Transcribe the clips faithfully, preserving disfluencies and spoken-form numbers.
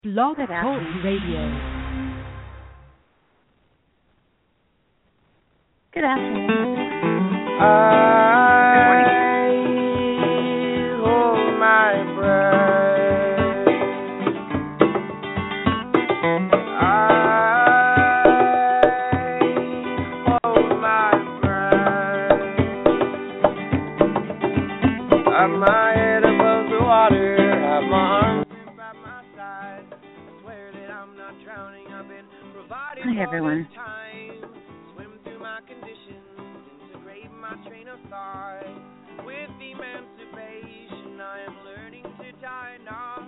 Blog Good Talk afternoon. Radio. Good afternoon. I hold my breath. I hold my breath. Have my head above the water, have my arms by my side. I swear that I'm not drowning. I've been provided Hi, everyone. for this time. Swim through my conditions, integrate my train of thought. With emancipation, I am learning to die not.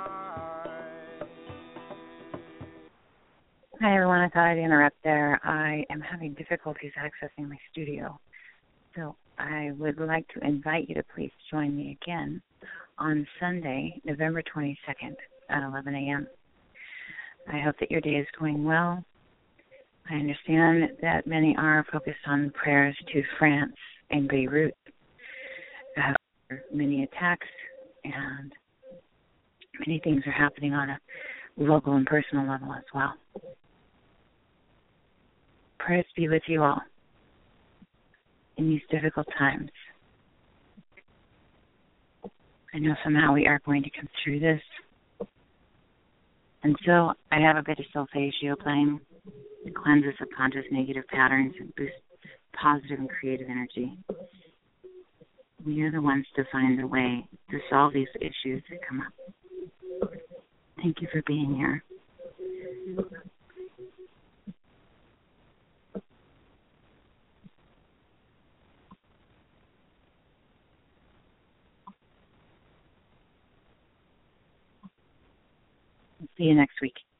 Hi, everyone. I thought I'd interrupt there. I am having difficulties accessing my studio. So I would like to invite you to please join me again on Sunday, November twenty-second at eleven a.m. I hope that your day is going well. I understand that many are focused on prayers to France and Beirut after many attacks, and many things are happening on a local and personal level as well. Prayers be with you all in these difficult times. I know somehow we are going to come through this. And so I have a bit of solfeggio playing. It cleanses subconscious negative patterns and boosts positive and creative energy. We are the ones to find the way to solve these issues that come up. Thank you for being here. See you next week.